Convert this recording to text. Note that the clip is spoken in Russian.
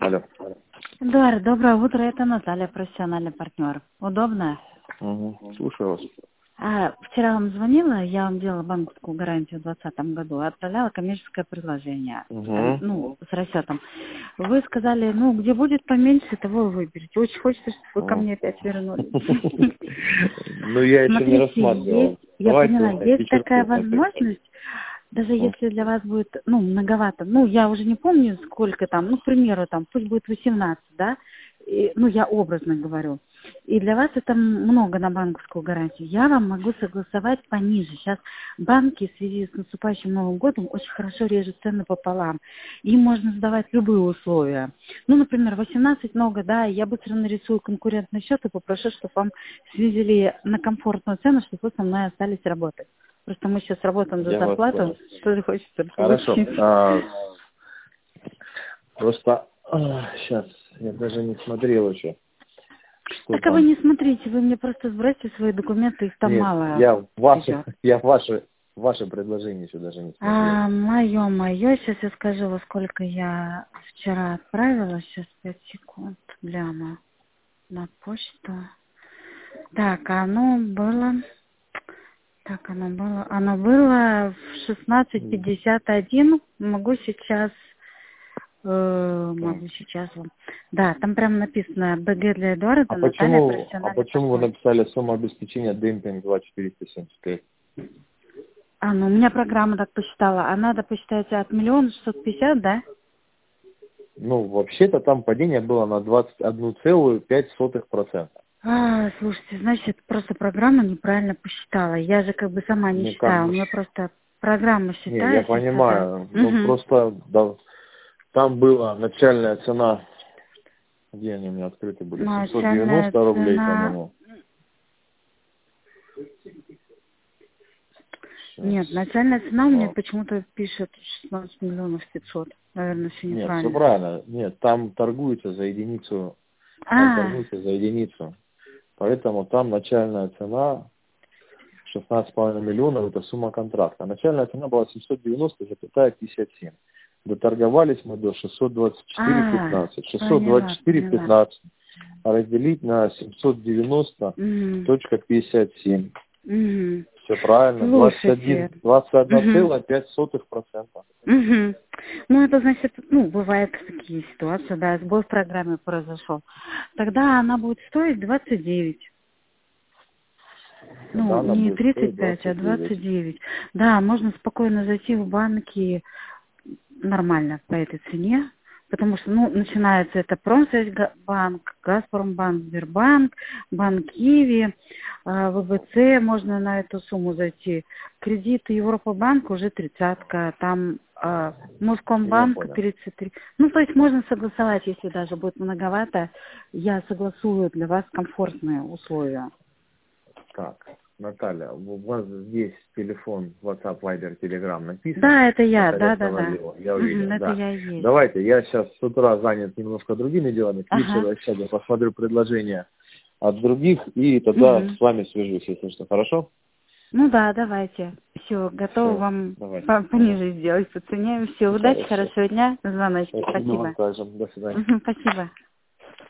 Алло. Эдуард, доброе утро. Это Наталья, профессиональный партнер. Удобно? Угу. Слушаю вас. Вчера вам звонила, я вам делала банковскую гарантию в 2020 году, отправляла коммерческое предложение с расчетом. Вы сказали, где будет поменьше, того вы выберете. Очень хочется, чтобы вы ко мне опять вернулись. Ну, я еще не рассматривал. Я поняла, есть такая возможность, даже если для вас будет, многовато, я уже не помню, сколько там, к примеру, пусть будет 18, да, я образно говорю. И для вас это много на банковскую гарантию. Я вам могу согласовать пониже. Сейчас банки в связи с наступающим Новым годом очень хорошо режут цены пополам. Им можно сдавать любые условия. Например, 18 много, да, я быстро нарисую конкурентный счет и попрошу, чтобы вам снизили на комфортную цену, чтобы вы со мной остались работать. Просто мы сейчас работаем за зарплату, что хочется. Хорошо. Просто сейчас я даже не смотрел еще. Так вы не смотрите, вы мне просто сбросьте свои документы, их там Нет, мало. Я ваше предложение еще даже не смотрел. Мое, сейчас я скажу, во сколько я вчера отправила, сейчас 5 секунд, гляну на почту. Оно было в 16:51, могу сейчас вам. Да, там прям написано БГ для Эдуарда, Наталья, профессиональный. Почему вы написали сумму обеспечения демпинг 2475? У меня программа так посчитала. А надо посчитать от 1 650 000, да? Вообще-то там падение было на 21,5%. Слушайте, значит, просто программа неправильно посчитала. Я же сама не считаю. У меня просто программа считает. Я понимаю. Просто там была начальная цена, где они у меня открыты были, 790 рублей, по-моему. Нет, начальная цена у меня почему-то пишет 16 500 000. Наверное, все неправильно. Нет, все правильно. Нет, там торгуется за единицу. Поэтому там начальная цена 16,5 миллионов, это сумма контракта. Начальная цена была 790,57. Доторговались мы до 624,15. 624,15 разделить на 790,57. Все правильно. 21,5%. Это значит, бывают такие ситуации, да, сбой в программе произошел. Тогда она будет стоить 29. Не 35, а 29. Да, можно спокойно зайти в банки нормально по этой цене, потому что, начинается это Промсвязьбанк, Газпромбанк, Сбербанк, Банк Киви, ВБЦ, можно на эту сумму зайти. Кредиты Европабанк уже 30-ка, там Москомбанк 33. То есть можно согласовать, если даже будет многовато, я согласую для вас комфортные условия. Так, Наталья, у вас здесь телефон, WhatsApp, Viber, Telegram написан? Да, это я, да. Я увидел, это я и есть. Давайте, я сейчас с утра занят немножко другими делами, к вечеру я сяду, посмотрю предложения от других, и тогда с вами свяжусь, если что, хорошо? Да, давайте. Все, готова вам пониже сделать по цене. Все, удачи, хорошего дня, звоночки. Спасибо. До свидания. Спасибо.